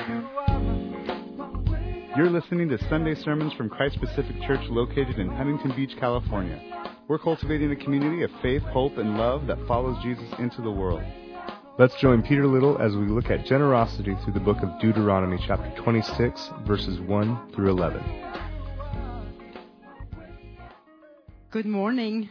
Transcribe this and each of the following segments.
You're listening to Sunday sermons from Christ Pacific Church located in Huntington Beach, California. We're cultivating a community of faith, hope, and love that follows Jesus into the world. Let's join Peter Little as we look at generosity through the book of Deuteronomy, chapter 26, verses 1 through 11. Good morning.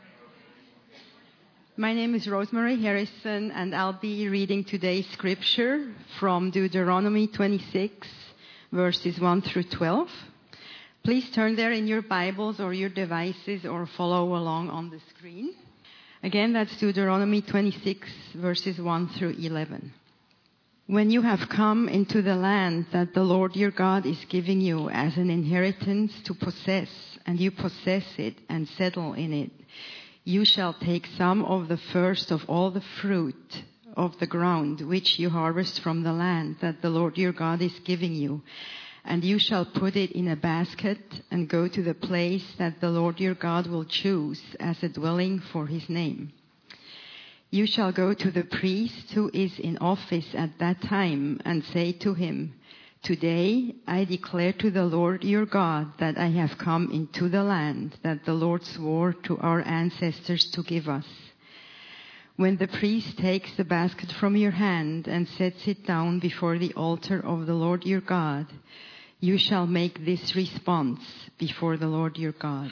My name is Rosemary Harrison, and I'll be reading today's scripture from Deuteronomy 26, verses 1 through 12. Please turn there in your Bibles or your devices or follow along on the screen. Again, that's Deuteronomy 26, verses 1 through 11. When you have come into the land that the Lord your God is giving you as an inheritance to possess, and you possess it and settle in it, you shall take some of the first of all the fruit of the ground which you harvest from the land that the Lord your God is giving you, and you shall put it in a basket and go to the place that the Lord your God will choose as a dwelling for his name. You shall go to the priest who is in office at that time and say to him, "Today I declare to the Lord your God that I have come into the land that the Lord swore to our ancestors to give us." When the priest takes the basket from your hand and sets it down before the altar of the Lord your God, you shall make this response before the Lord your God.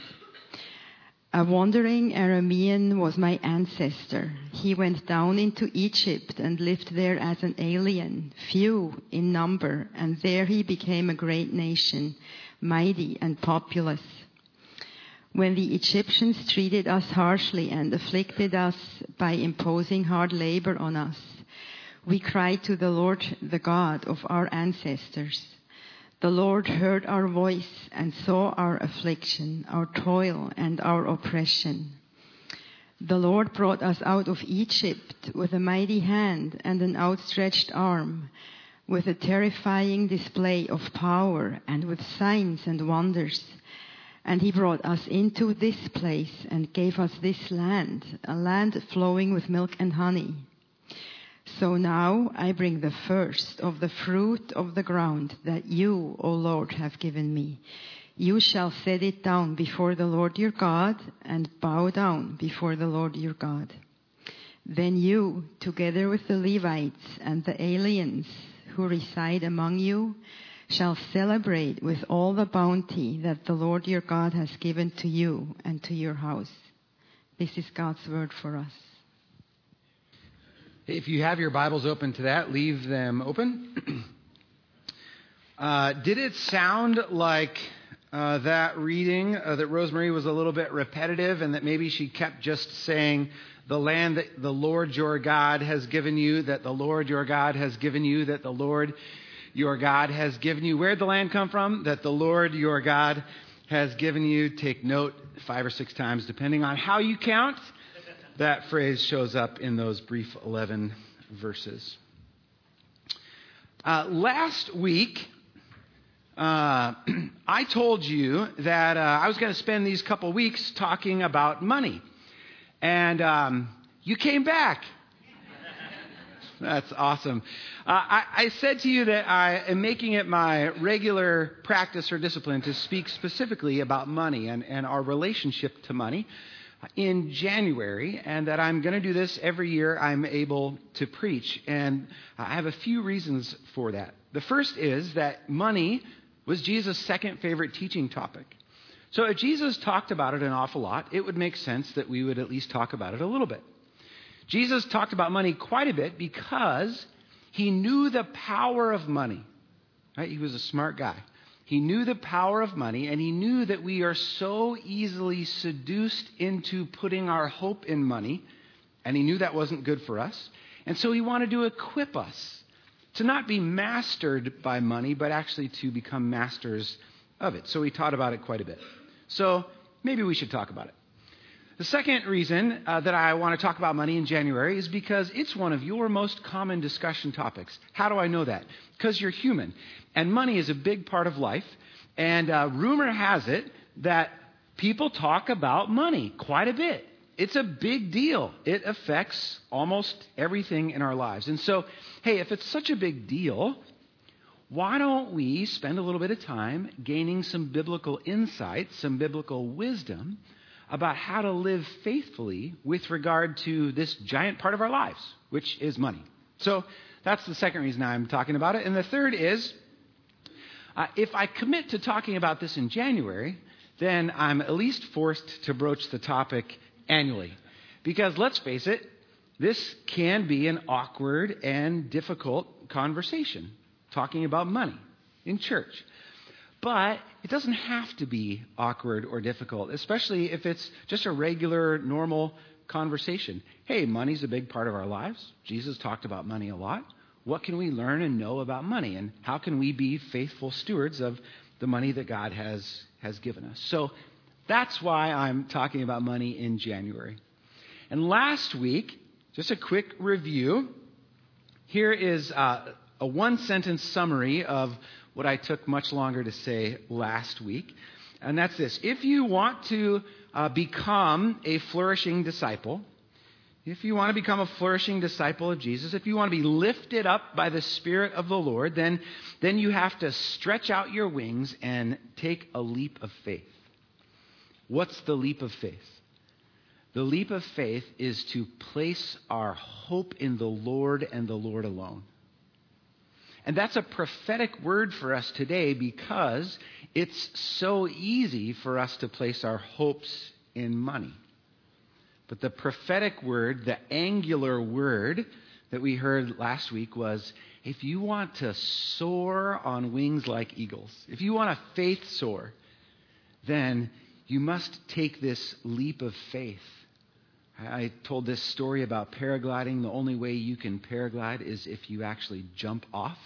"A wandering Aramean was my ancestor. He went down into Egypt and lived there as an alien, few in number, and there he became a great nation, mighty and populous. When the Egyptians treated us harshly and afflicted us by imposing hard labor on us, we cried to the Lord, the God of our ancestors. The Lord heard our voice and saw our affliction, our toil, and our oppression. The Lord brought us out of Egypt with a mighty hand and an outstretched arm, with a terrifying display of power and with signs and wonders. And he brought us into this place and gave us this land, a land flowing with milk and honey. So now I bring the first of the fruit of the ground that you, O Lord, have given me. You shall set it down before the Lord your God and bow down before the Lord your God. Then you, together with the Levites and the aliens who reside among you, shall celebrate with all the bounty that the Lord your God has given to you and to your house." This is God's word for us. If you have your Bibles open to that, leave them open. Did it sound like that reading that Rosemary was a little bit repetitive and that maybe she kept just saying the land that the Lord your God has given you, that the Lord your God has given you, that the Lord your God has given you? Where'd the land come from? That the Lord your God has given you. Take note, 5 or 6 times, depending on how you count, that phrase shows up in those brief 11 verses. Last week, I told you that I was going to spend these couple weeks talking about money. And you came back. That's awesome. I said to you that I am making it my regular practice or discipline to speak specifically about money and our relationship to money in January, and that I'm going to do this every year I'm able to preach. And I have a few reasons for that. The first is that money was Jesus' second favorite teaching topic. So if Jesus talked about it an awful lot, it would make sense that we would at least talk about it a little bit. Jesus talked about money quite a bit because he knew the power of money. Right? He was a smart guy. He knew the power of money, and he knew that we are so easily seduced into putting our hope in money, and he knew that wasn't good for us. And so he wanted to equip us to not be mastered by money, but actually to become masters of it. So he taught about it quite a bit. So maybe we should talk about it. The second reason that I want to talk about money in January is because it's one of your most common discussion topics. How do I know that? Because you're human, and money is a big part of life. And rumor has it that people talk about money quite a bit. It's a big deal. It affects almost everything in our lives. And so, hey, if it's such a big deal, why don't we spend a little bit of time gaining some biblical insight, some biblical wisdom about how to live faithfully with regard to this giant part of our lives, which is money. So that's the second reason I'm talking about it. And the third is, if I commit to talking about this in January, then I'm at least forced to broach the topic annually. Because let's face it, this can be an awkward and difficult conversation, talking about money in church. But it doesn't have to be awkward or difficult, especially if it's just a regular, normal conversation. Hey, money's a big part of our lives. Jesus talked about money a lot. What can we learn and know about money? And how can we be faithful stewards of the money that God has given us? So that's why I'm talking about money in January. And last week, just a quick review. Here is a one-sentence summary of what I took much longer to say last week. And that's this. If you want to become a flourishing disciple, if you want to become a flourishing disciple of Jesus, if you want to be lifted up by the Spirit of the Lord, then you have to stretch out your wings and take a leap of faith. What's the leap of faith? The leap of faith is to place our hope in the Lord and the Lord alone. And that's a prophetic word for us today because it's so easy for us to place our hopes in money. But the prophetic word, the angular word that we heard last week was, if you want to soar on wings like eagles, if you want to faith soar, then you must take this leap of faith. I told this story about paragliding. The only way you can paraglide is if you actually jump off,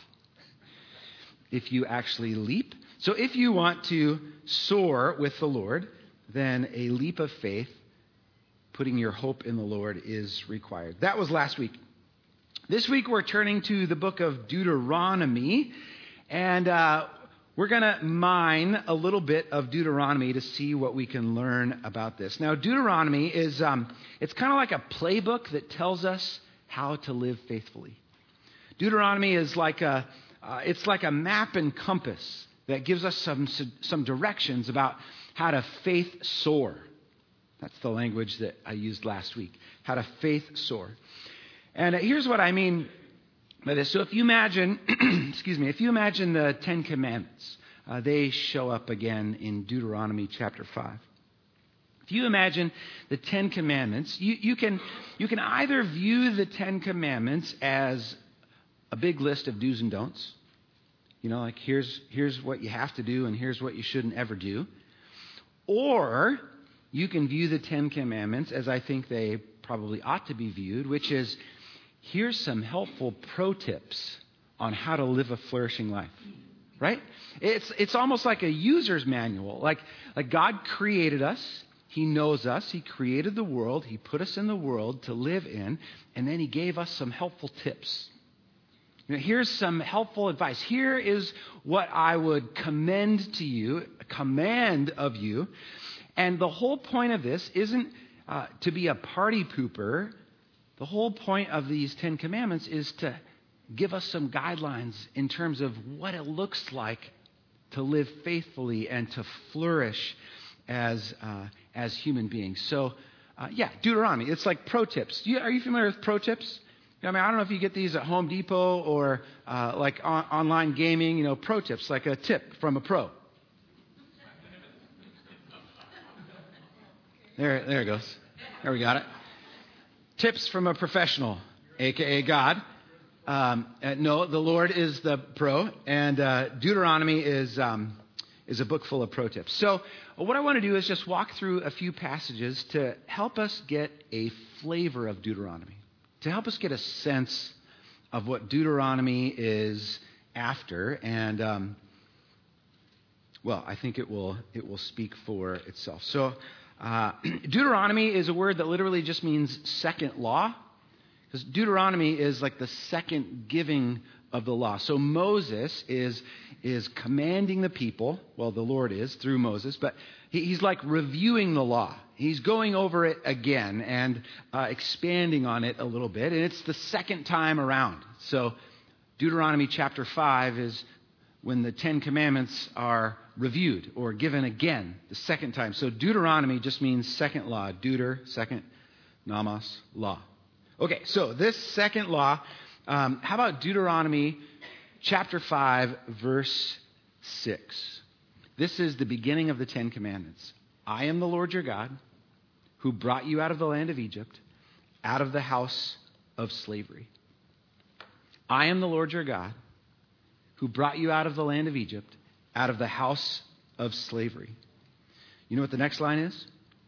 if you actually leap. So if you want to soar with the Lord, then a leap of faith, putting your hope in the Lord, is required. That was last week. This week we're turning to the book of Deuteronomy, and we're going to mine a little bit of Deuteronomy to see what we can learn about this. Now, Deuteronomy is it's kind of like a playbook that tells us how to live faithfully. Deuteronomy is like it's like a map and compass that gives us some directions about how to faith soar. That's the language that I used last week, how to faith soar. And here's what I mean by this. So if you imagine, if you imagine the Ten Commandments, they show up again in Deuteronomy chapter 5. If you imagine the Ten Commandments, you can either view the Ten Commandments as a big list of do's and don'ts. You know, like here's what you have to do and here's what you shouldn't ever do. Or you can view the Ten Commandments as I think they probably ought to be viewed, which is, here's some helpful pro tips on how to live a flourishing life. Right? It's almost like a user's manual. Like God created us. He knows us. He created the world. He put us in the world to live in. And then he gave us some helpful tips. You know, here's some helpful advice. Here is what I would commend to you, command of you. And the whole point of this isn't to be a party pooper. The whole point of these Ten Commandments is to give us some guidelines in terms of what it looks like to live faithfully and to flourish as human beings. So, Deuteronomy. It's like pro tips. Are you familiar with pro tips? I mean, I don't know if you get these at Home Depot or online gaming. Pro tips, like a tip from a pro. There it goes. There, we got it. Tips from a professional, a.k.a. God. No, the Lord is the pro, and Deuteronomy is a book full of pro tips. So what I want to do is just walk through a few passages to help us get a flavor of Deuteronomy, to help us get a sense of what Deuteronomy is after, and I think it will speak for itself. So Deuteronomy is a word that literally just means second law. Because Deuteronomy is like the second giving of the law. So Moses is commanding the people, well, the Lord is through Moses, but he's like reviewing the law. He's going over it again and expanding on it a little bit. And it's the second time around. So Deuteronomy chapter 5 is when the Ten Commandments are reviewed or given again the second time. So Deuteronomy just means second law. Deuter, second, nomos, law. Okay, so this second law, how about Deuteronomy chapter 5, verse 6? This is the beginning of the Ten Commandments. I am the Lord your God, who brought you out of the land of Egypt, out of the house of slavery. I am the Lord your God, who brought you out of the land of Egypt, out of the house of slavery. You know what the next line is?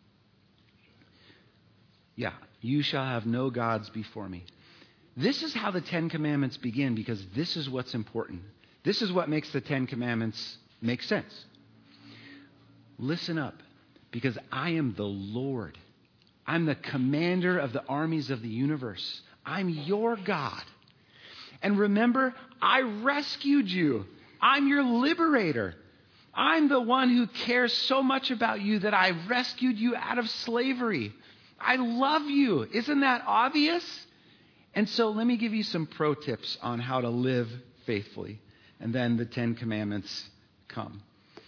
Yeah, you shall have no gods before me. This is how the Ten Commandments begin, because this is what's important. This is what makes the Ten Commandments make sense. Listen up, because I am the Lord. I'm the commander of the armies of the universe. I'm your God. And remember, I rescued you. I'm your liberator. I'm the one who cares so much about you that I rescued you out of slavery. I love you. Isn't that obvious? And so let me give you some pro tips on how to live faithfully. And then the Ten Commandments come.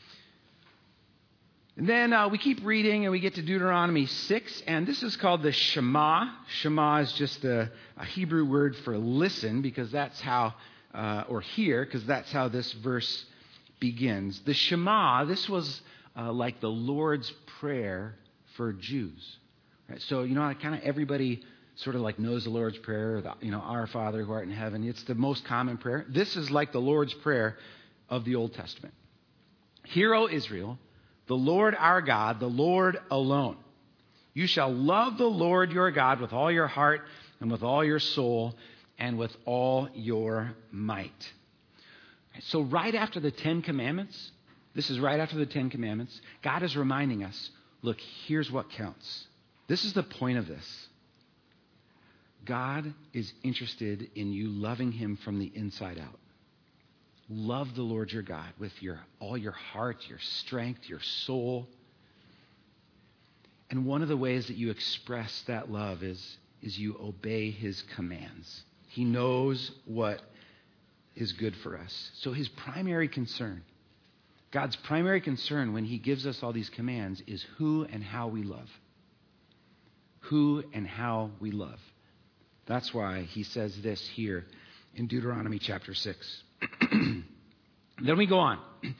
And then we keep reading and we get to Deuteronomy 6. And this is called the Shema. Shema is just a Hebrew word for listen, because that's how, or hear, because that's how this verse begins. The Shema, this was like the Lord's Prayer for Jews. Right? So, kind of everybody sort of like knows the Lord's Prayer, Our Father who art in heaven. It's the most common prayer. This is like the Lord's Prayer of the Old Testament. Hear, O Israel, the Lord our God, the Lord alone. You shall love the Lord your God with all your heart and with all your soul and with all your might. So right after the Ten Commandments, this is right after the Ten Commandments, God is reminding us, look, here's what counts. This is the point of this. God is interested in you loving him from the inside out. Love the Lord your God with all your heart, your strength, your soul. And one of the ways that you express that love is you obey his commands. He knows what is good for us. So his primary concern, God's primary concern when he gives us all these commands, is who and how we love. Who and how we love. That's why he says this here in Deuteronomy chapter 6. Then we go on.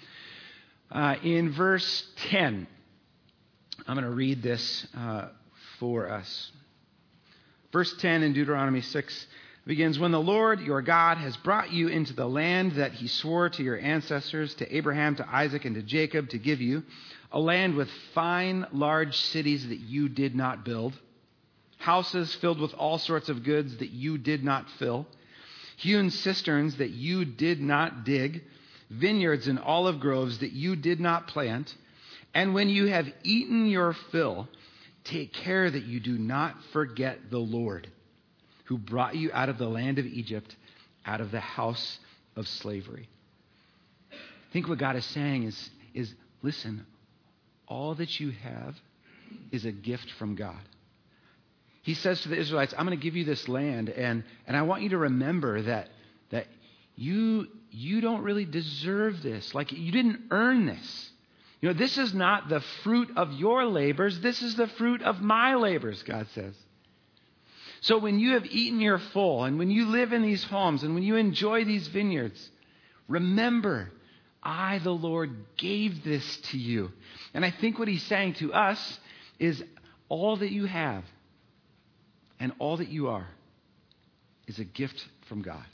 In verse 10, I'm going to read this for us. Verse 10 in Deuteronomy 6 begins, when the Lord your God has brought you into the land that he swore to your ancestors, to Abraham, to Isaac, and to Jacob to give you, a land with fine, large cities that you did not build, houses filled with all sorts of goods that you did not fill, hewn cisterns that you did not dig, vineyards and olive groves that you did not plant. And when you have eaten your fill, take care that you do not forget the Lord, who brought you out of the land of Egypt, out of the house of slavery. I think what God is saying is listen, all that you have is a gift from God. He says to the Israelites, I'm going to give you this land, and I want you to remember that you don't really deserve this. Like, you didn't earn this. This is not the fruit of your labors. This is the fruit of my labors, God says. So when you have eaten your full, and when you live in these homes, and when you enjoy these vineyards, remember, I, the Lord, gave this to you. And I think what he's saying to us is all that you have and all that you are is a gift from God.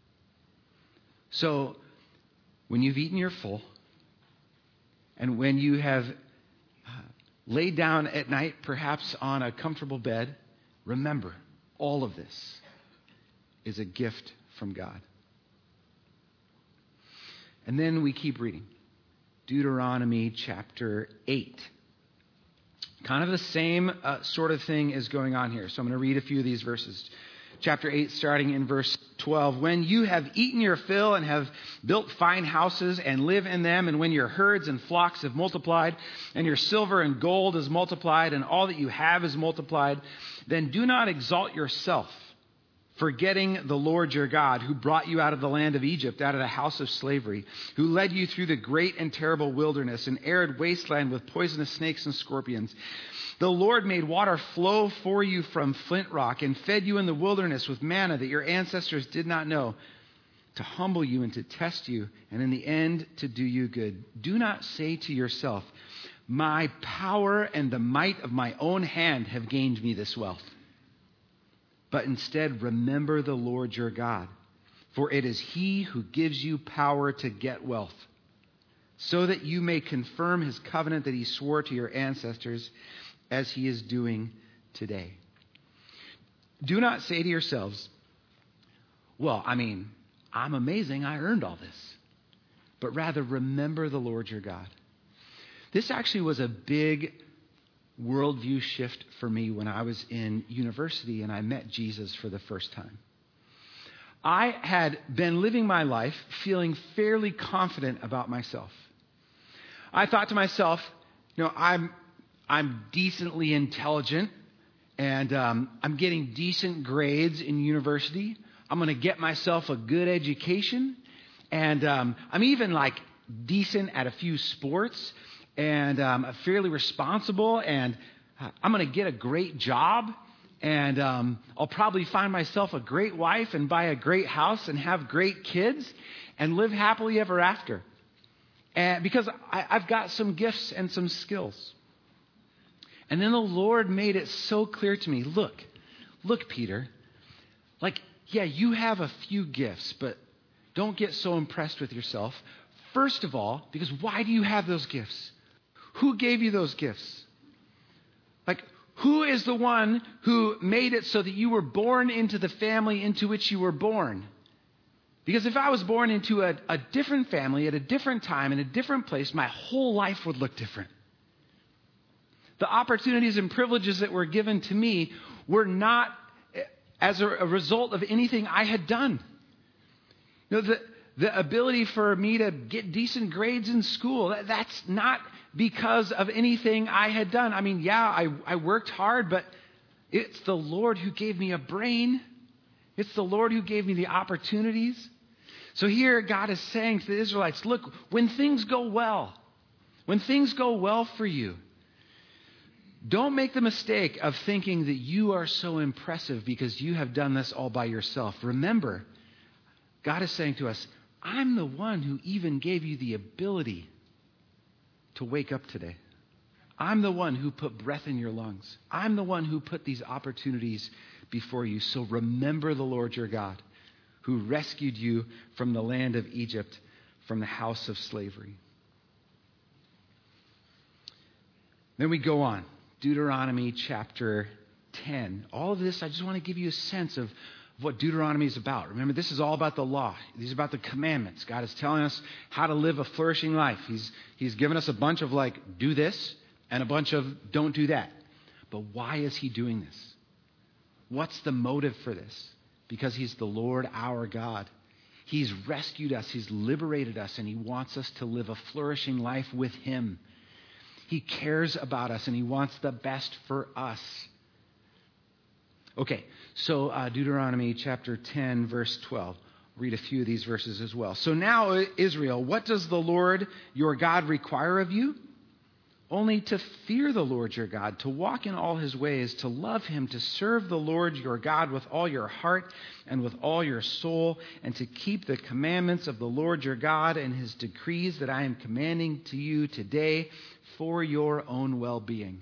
So when you've eaten your full, and when you have laid down at night, perhaps on a comfortable bed, remember, all of this is a gift from God. And then we keep reading. Deuteronomy chapter 8. Kind of the same sort of thing is going on here. So I'm going to read a few of these verses. Chapter 8, starting in verse 12. When you have eaten your fill and have built fine houses and live in them, and when your herds and flocks have multiplied, and your silver and gold is multiplied, and all that you have is multiplied, then do not exalt yourself forgetting the Lord your God, who brought you out of the land of Egypt, out of the house of slavery, who led you through the great and terrible wilderness, an arid wasteland with poisonous snakes and scorpions. The Lord made water flow for you from flint rock and fed you in the wilderness with manna that your ancestors did not know, to humble you and to test you, and in the end to do you good. Do not say to yourself, my power and the might of my own hand have gained me this wealth. But instead, remember the Lord your God, for it is He who gives you power to get wealth, so that you may confirm His covenant that He swore to your ancestors, as He is doing today. Do not say to yourselves, well, I'm amazing, I earned all this. But rather, remember the Lord your God. This actually was a big worldview shift for me when I was in university and I met Jesus for the first time. I had been living my life feeling fairly confident about myself. I thought to myself, I'm decently intelligent and I'm getting decent grades in university. I'm going to get myself a good education, and I'm even decent at a few sports, and fairly responsible, and I'm going to get a great job, and I'll probably find myself a great wife and buy a great house and have great kids and live happily ever after. And because I've got some gifts and some skills. And then the Lord made it so clear to me, look, Peter, yeah, you have a few gifts, but don't get so impressed with yourself. First of all, because why do you have those gifts? Who gave you those gifts? Who is the one who made it so that you were born into the family into which you were born? Because if I was born into a different family at a different time in a different place, my whole life would look different. The opportunities and privileges that were given to me were not as a result of anything I had done. The ability for me to get decent grades in school, that's not because of anything I had done. I worked hard, but it's the Lord who gave me a brain. It's the Lord who gave me the opportunities. So here God is saying to the Israelites, look, when things go well for you, don't make the mistake of thinking that you are so impressive because you have done this all by yourself. Remember, God is saying to us, I'm the one who even gave you the ability to wake up today. I'm the one who put breath in your lungs. I'm the one who put these opportunities before you. So remember the Lord your God, who rescued you from the land of Egypt, from the house of slavery. Then we go on. Deuteronomy chapter 10. All of this, I just want to give you a sense of what Deuteronomy is about. Remember, this is all about the law. These are about the commandments. God is telling us how to live a flourishing life. He's given us a bunch of do this and a bunch of don't do that. But why is He doing this? What's the motive for this? Because He's the Lord our God. He's rescued us. He's liberated us, and He wants us to live a flourishing life with Him. He cares about us, and He wants the best for us. Okay, so Deuteronomy chapter 10, verse 12. Read a few of these verses as well. So now, Israel, what does the Lord your God require of you? Only to fear the Lord your God, to walk in all His ways, to love Him, to serve the Lord your God with all your heart and with all your soul, and to keep the commandments of the Lord your God and His decrees that I am commanding to you today for your own well-being.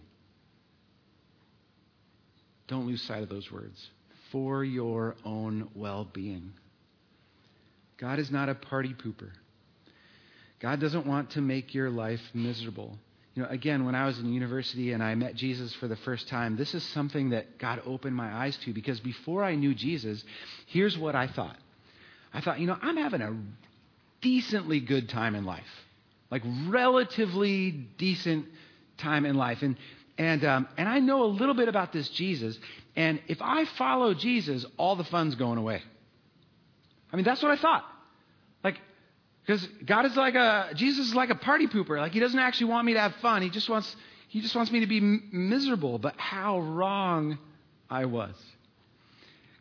Don't lose sight of those words. For your own well-being. God is not a party pooper. God doesn't want to make your life miserable. Again, when I was in university and I met Jesus for the first time, this is something that God opened my eyes to, because before I knew Jesus, here's what I thought. I thought, I'm having a decently good time in life. Relatively decent time in life. And I know a little bit about this Jesus, and if I follow Jesus, all the fun's going away. That's what I thought. Because Jesus is like a party pooper. He doesn't actually want me to have fun. He just wants me to be miserable. But how wrong I was.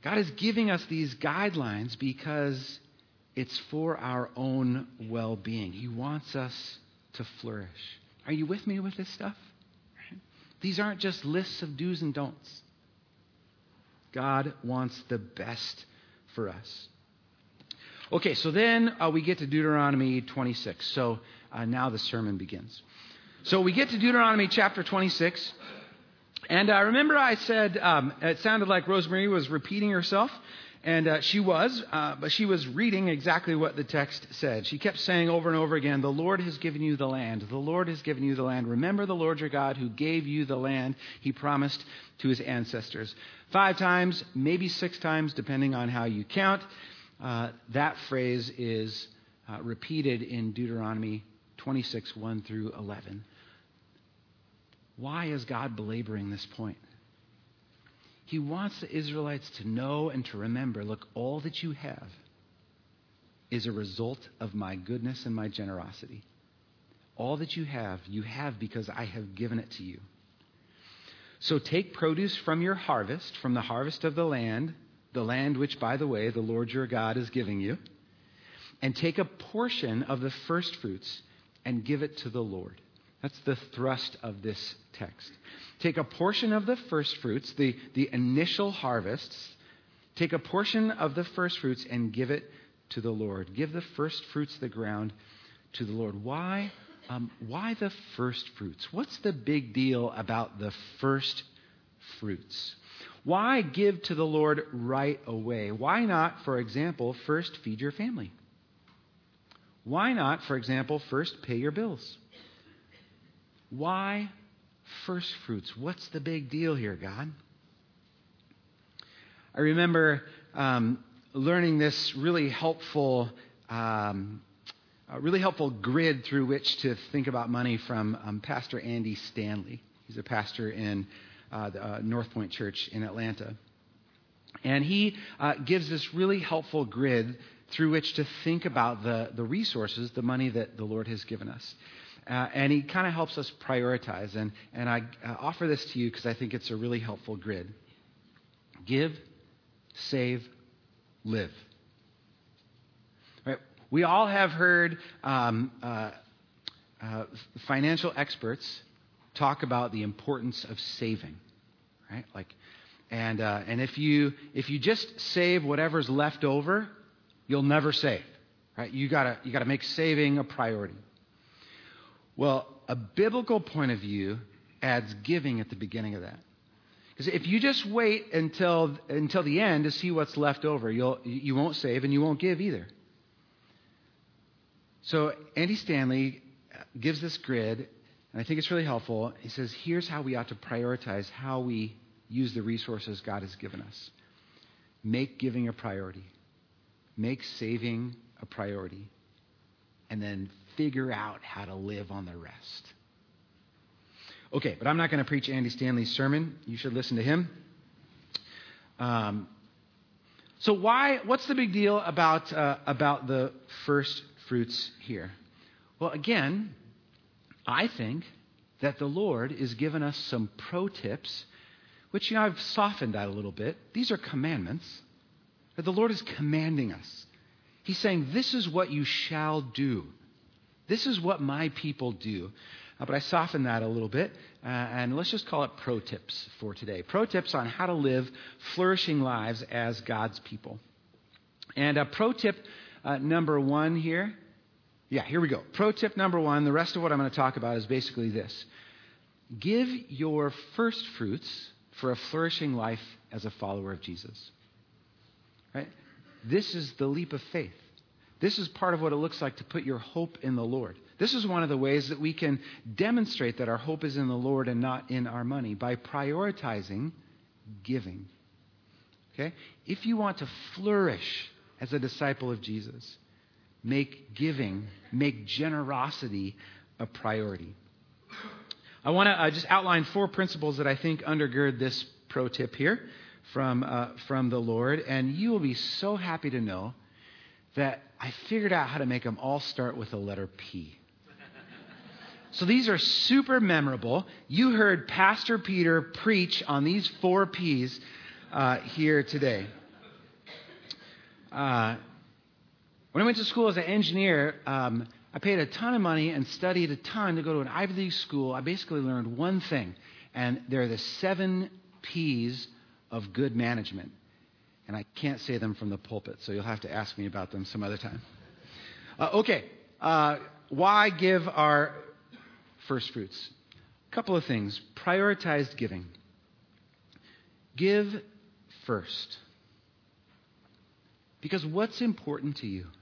God is giving us these guidelines because it's for our own well-being. He wants us to flourish. Are you with me with this stuff? These aren't just lists of do's and don'ts. God wants the best for us. Okay, so then we get to Deuteronomy 26. So now the sermon begins. So we get to Deuteronomy chapter 26. And remember I said it sounded like Rosemary was repeating herself. And she was, but she was reading exactly what the text said. She kept saying over and over again, the Lord has given you the land. The Lord has given you the land. Remember the Lord your God who gave you the land he promised to his ancestors. 5 times, maybe 6 times, depending on how you count. That phrase is repeated in Deuteronomy 26, 1 through 11. Why is God belaboring this point? He wants the Israelites to know and to remember, look, all that you have is a result of my goodness and my generosity. All that you have because I have given it to you. So take produce from your harvest, from the harvest of the land which, by the way, the Lord your God is giving you, and take a portion of the first fruits and give it to the Lord. That's the thrust of this text. Take a portion of the first fruits, the initial harvests. Take a portion of the first fruits and give it to the Lord. Give the first fruits of the ground to the Lord. Why the first fruits? What's the big deal about the first fruits? Why give to the Lord right away? Why not, for example, first feed your family? Why not, for example, first pay your bills? Why first fruits? What's the big deal here, God? I remember learning this really helpful grid through which to think about money from Pastor Andy Stanley. He's a pastor in the North Point Church in Atlanta. And he gives this really helpful grid through which to think about the resources, the money that the Lord has given us. And he kind of helps us prioritize. And I offer this to you because I think it's a really helpful grid. Give, save, live. Right? We all have heard financial experts talk about the importance of saving, right? And if you just save whatever's left over, you'll never save, right? You gotta make saving a priority. Well, a biblical point of view adds giving at the beginning of that. Because if you just wait until the end to see what's left over, you won't save and you won't give either. So Andy Stanley gives this grid, and I think it's really helpful. He says, here's how we ought to prioritize how we use the resources God has given us. Make giving a priority. Make saving a priority. And then figure out how to live on the rest. Okay, but I'm not going to preach Andy Stanley's sermon. You should listen to him. So what's the big deal about the first fruits here? Well, again, I think that the Lord is giving us some pro tips, which I've softened that a little bit. These are commandments. That the Lord is commanding us. He's saying, this is what you shall do. This is what my people do. But I softened that a little bit, and let's just call it pro tips for today. Pro tips on how to live flourishing lives as God's people. And pro tip number 1 here. Yeah, here we go. Pro tip number 1, the rest of what I'm going to talk about is basically this. Give your first fruits for a flourishing life as a follower of Jesus. Right? This is the leap of faith. This is part of what it looks like to put your hope in the Lord. This is one of the ways that we can demonstrate that our hope is in the Lord and not in our money, by prioritizing giving. Okay? If you want to flourish as a disciple of Jesus, make giving, make generosity a priority. I want to just outline 4 principles that I think undergird this pro tip here from the Lord, and you will be so happy to know that I figured out how to make them all start with the letter P. So these are super memorable. You heard Pastor Peter preach on these 4 Ps here today. When I went to school as an engineer, I paid a ton of money and studied a ton to go to an Ivy League school. I basically learned one thing, and they're the 7 P's of good management. And I can't say them from the pulpit, so you'll have to ask me about them some other time. Why give our first fruits? A couple of things. Prioritized giving. Give first. Because what's important to you?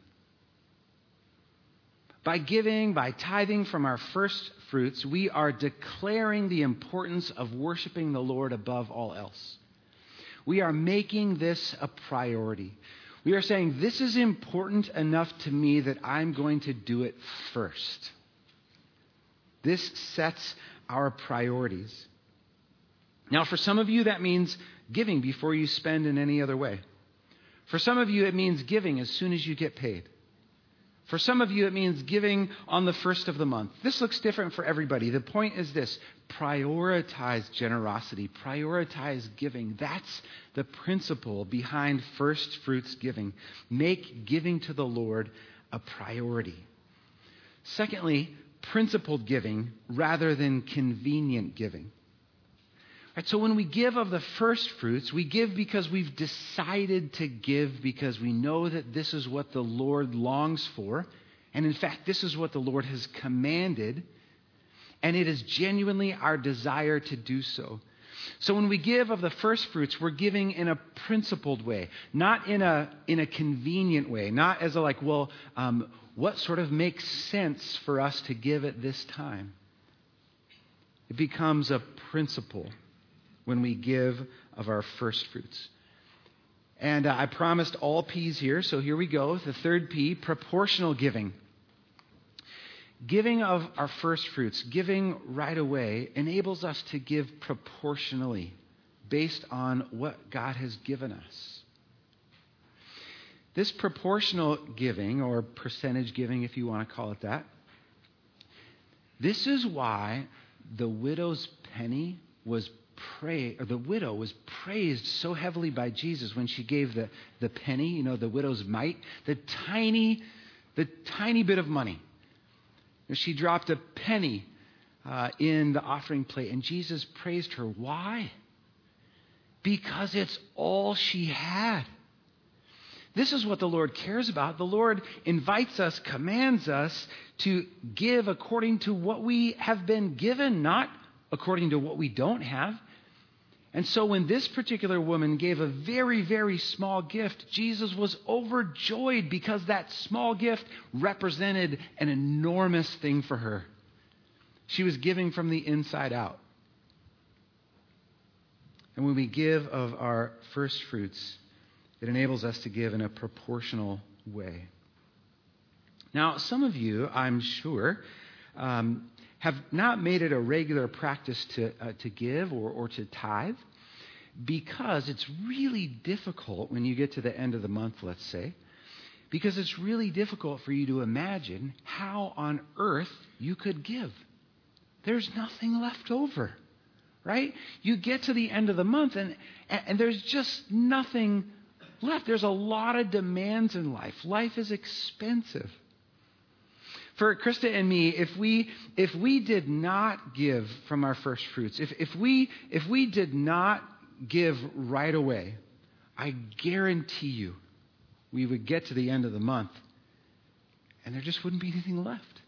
By giving, by tithing from our first fruits, we are declaring the importance of worshiping the Lord above all else. We are making this a priority. We are saying, this is important enough to me that I'm going to do it first. This sets our priorities. Now, for some of you, that means giving before you spend in any other way. For some of you, it means giving as soon as you get paid. For some of you, it means giving on the first of the month. This looks different for everybody. The point is this: prioritize generosity, prioritize giving. That's the principle behind first fruits giving. Make giving to the Lord a priority. Secondly, principled giving rather than convenient giving. Right, so when we give of the first fruits, we give because we've decided to give because we know that this is what the Lord longs for. And in fact, this is what the Lord has commanded. And it is genuinely our desire to do so. So when we give of the first fruits, we're giving in a principled way, not in a convenient way, not as a what sort of makes sense for us to give at this time. It becomes a principle when we give of our first fruits. And I promised all P's here, so here we go. The third P, proportional giving. Giving of our first fruits, giving right away, enables us to give proportionally based on what God has given us. This proportional giving, or percentage giving if you want to call it that, this is why the widow's penny was the widow was praised so heavily by Jesus when she gave the penny, the widow's mite, the tiny bit of money. She dropped a penny in the offering plate, and Jesus praised her. Why? Because it's all she had. This is what the Lord cares about. The Lord invites us, commands us to give according to what we have been given, not according to what we don't have. And so when this particular woman gave a very, very small gift, Jesus was overjoyed because that small gift represented an enormous thing for her. She was giving from the inside out. And when we give of our first fruits, it enables us to give in a proportional way. Now, some of you, I'm sure, have not made it a regular practice to give or to tithe because it's really difficult when you get to the end of the month, let's say, because it's really difficult for you to imagine how on earth you could give. There's nothing left over, right? You get to the end of the month and there's just nothing left. There's a lot of demands in life. Life is expensive. For Krista and me, if we did not give from our first fruits, if we did not give right away, I guarantee you we would get to the end of the month and there just wouldn't be anything left.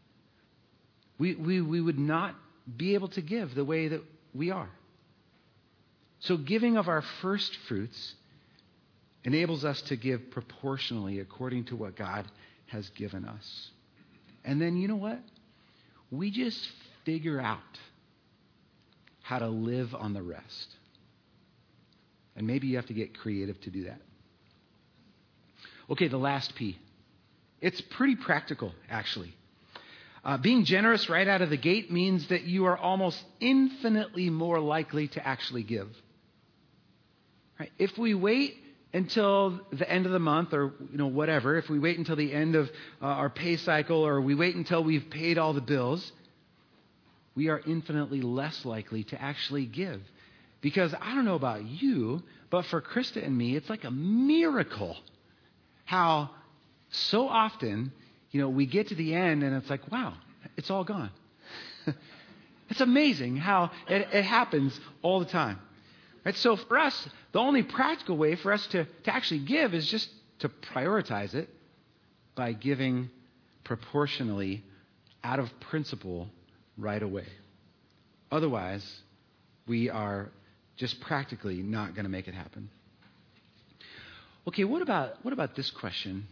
We would not be able to give the way that we are. So giving of our first fruits enables us to give proportionally according to what God has given us. And then, you know what? We just figure out how to live on the rest. And maybe you have to get creative to do that. Okay, the last P. It's pretty practical, actually. Being generous right out of the gate means that you are almost infinitely more likely to actually give. Right? If we wait until the end of the month or whatever, if we wait until the end of our pay cycle or we wait until we've paid all the bills, we are infinitely less likely to actually give. Because I don't know about you, but for Krista and me, it's like a miracle how so often, we get to the end and it's like, wow, it's all gone. It's amazing how it happens all the time. Right? So for us, the only practical way for us to actually give is just to prioritize it by giving proportionally out of principle right away. Otherwise, we are just practically not going to make it happen. Okay, what about this question?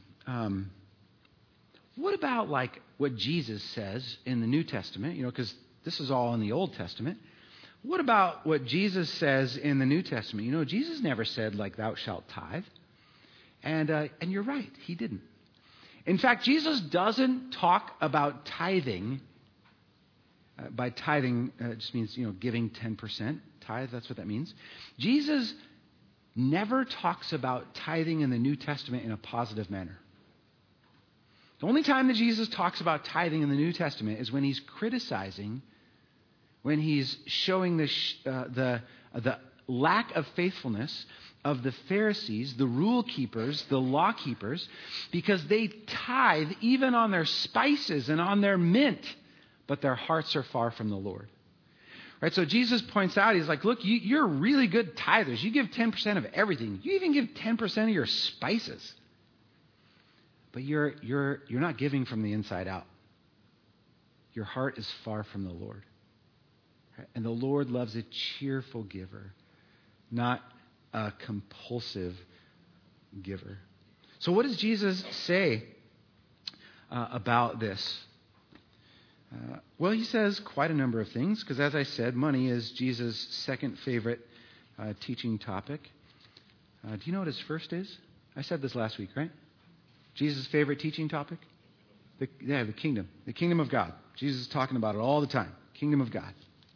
What about like what Jesus says in the New Testament? Because this is all in the Old Testament. What about what Jesus says in the New Testament? Jesus never said like thou shalt tithe. And you're right, he didn't. In fact, Jesus doesn't talk about tithing. By tithing, it just means, giving 10%. Tithe, that's what that means. Jesus never talks about tithing in the New Testament in a positive manner. The only time that Jesus talks about tithing in the New Testament is when he's criticizing, when he's showing the lack of faithfulness of the Pharisees, the rule keepers, the law keepers, because they tithe even on their spices and on their mint, but their hearts are far from the Lord. Right? So Jesus points out, he's like, look, you're really good tithers. You give 10% of everything. You even give 10% of your spices. But you're not giving from the inside out. Your heart is far from the Lord. Right? And the Lord loves a cheerful giver, not a compulsive giver. So what does Jesus say about this? Well, he says quite a number of things, because as I said, money is Jesus' second favorite teaching topic. Do you know what his first is? I said this last week, right? Jesus' favorite teaching topic? The kingdom. The kingdom of God. Jesus is talking about it all the time. Kingdom of God.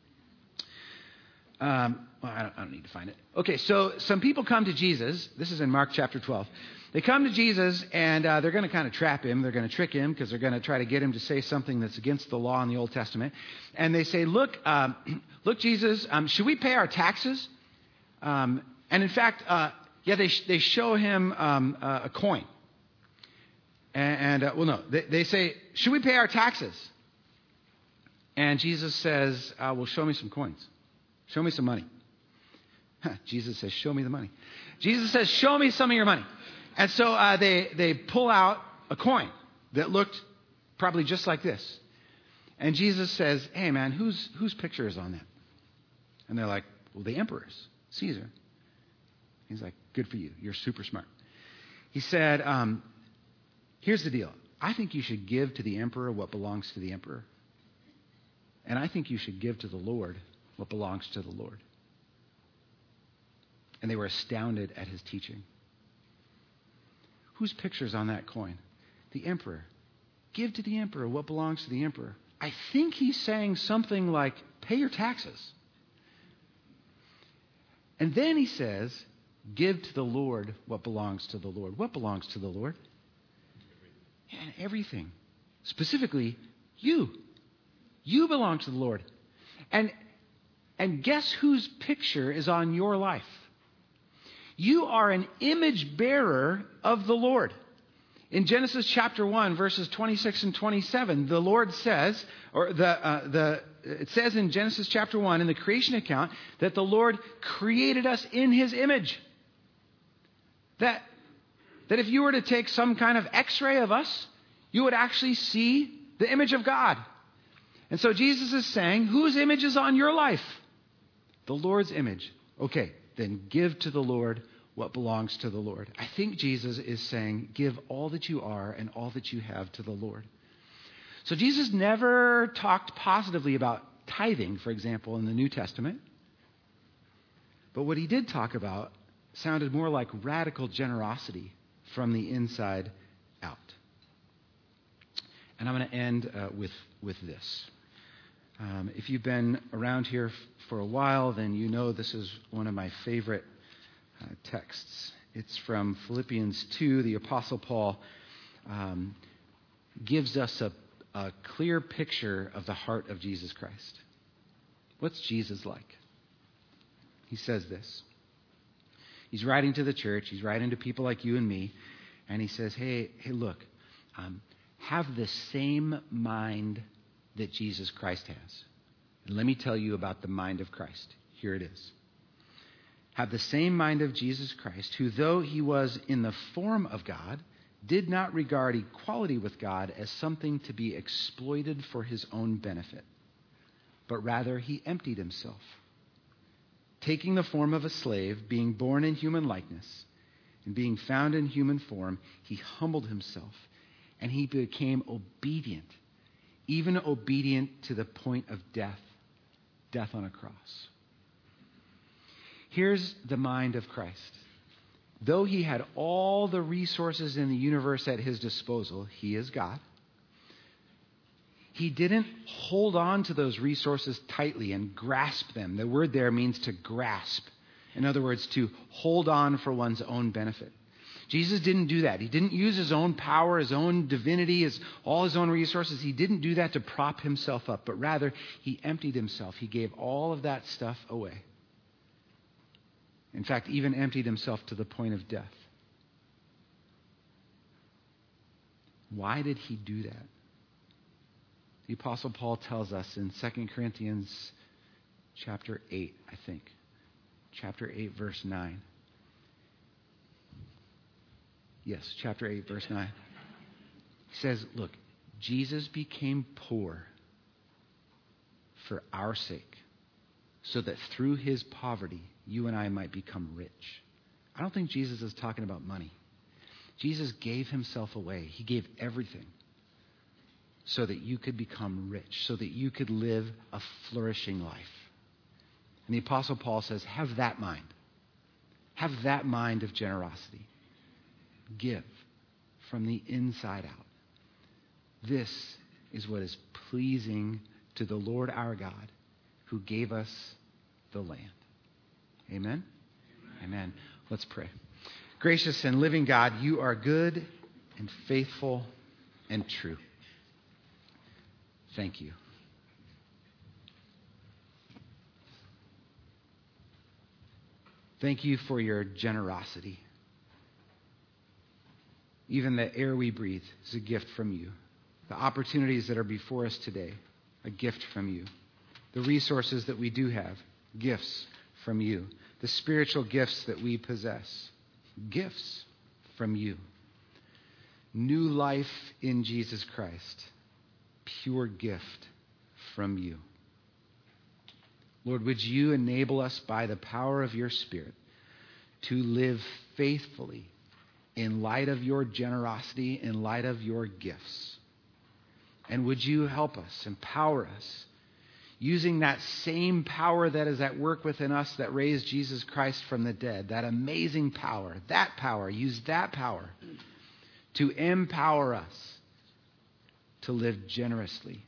I don't need to find it. Okay, so some people come to Jesus. This is in Mark chapter 12. They come to Jesus, and they're going to kind of trap him. They're going to trick him because they're going to try to get him to say something that's against the law in the Old Testament. And they say, look, Jesus, should we pay our taxes? And in fact, they show him a coin. They say, should we pay our taxes? And Jesus says, well, show me some coins. Show me some money. Jesus says, show me the money. Jesus says, show me some of your money. And so they pull out a coin that looked probably just like this. And Jesus says, hey, man, whose picture is on that? And they're like, well, the emperor's, Caesar. He's like, good for you. You're super smart. He said, here's the deal. I think you should give to the emperor what belongs to the emperor. And I think you should give to the Lord what belongs to the Lord. And they were astounded at his teaching. Whose picture's on that coin? The emperor. Give to the emperor what belongs to the emperor. I think he's saying something like, pay your taxes. And then he says, give to the Lord what belongs to the Lord. What belongs to the Lord? And everything. Specifically, you. You belong to the Lord. And guess whose picture is on your life? You are an image bearer of the Lord. In Genesis chapter 1, verses 26 and 27, the Lord says, it says in Genesis chapter 1 in the creation account that the Lord created us in his image. That if you were to take some kind of x-ray of us, you would actually see the image of God. And so Jesus is saying, whose image is on your life? The Lord's image. Okay, then give to the Lord what belongs to the Lord. I think Jesus is saying, give all that you are and all that you have to the Lord. So Jesus never talked positively about tithing, for example, in the New Testament. But what he did talk about sounded more like radical generosity from the inside out. And I'm going to end with this. If you've been around here for a while, then you know this is one of my favorite texts. It's from Philippians 2. The Apostle Paul gives us a clear picture of the heart of Jesus Christ. What's Jesus like? He says this. He's writing to the church. He's writing to people like you and me. And he says, hey, look, have the same mind that Jesus Christ has. And let me tell you about the mind of Christ. Here it is. Have the same mind of Jesus Christ, who, though he was in the form of God, did not regard equality with God as something to be exploited for his own benefit, but rather he emptied himself, taking the form of a slave, being born in human likeness, and being found in human form, he humbled himself, and he became obedient, even obedient to the point of death on a cross. Here's the mind of Christ. Though he had all the resources in the universe at his disposal, he is God. He didn't hold on to those resources tightly and grasp them. The word there means to grasp. In other words, to hold on for one's own benefit. Jesus didn't do that. He didn't use his own power, his own divinity, all his own resources. He didn't do that to prop himself up, but rather he emptied himself. He gave all of that stuff away. In fact, even emptied himself to the point of death. Why did he do that? The Apostle Paul tells us in 2 Corinthians chapter 8, I think. Chapter 8, verse 9. Yes, chapter 8, verse 9. He says, look, Jesus became poor for our sake, so that through his poverty, you and I might become rich. I don't think Jesus is talking about money. Jesus gave himself away. He gave everything so that you could become rich, so that you could live a flourishing life. And the Apostle Paul says, have that mind. Have that mind of generosity. Give from the inside out. This is what is pleasing to the Lord our God, who gave us the land. Amen? Amen. Let's pray. Gracious and living God, you are good and faithful and true. Thank you. Thank you for your generosity. Even the air we breathe is a gift from you. The opportunities that are before us today, a gift from you. The resources that we do have, gifts from you. The spiritual gifts that we possess, gifts from you. New life in Jesus Christ, pure gift from you. Lord, would you enable us by the power of your Spirit to live faithfully in light of your generosity, in light of your gifts? And would you help us, empower us, using that same power that is at work within us that raised Jesus Christ from the dead, that amazing power, use that power to empower us to live generously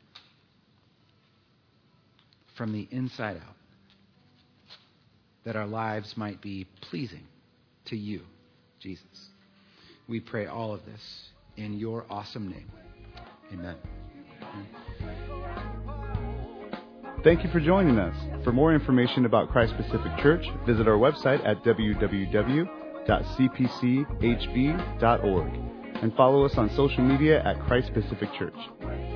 from the inside out, that our lives might be pleasing to you, Jesus. We pray all of this in your awesome name. Amen. Thank you for joining us. For more information about Christ Pacific Church, visit our website at www.cpchb.org and follow us on social media at Christ Pacific Church.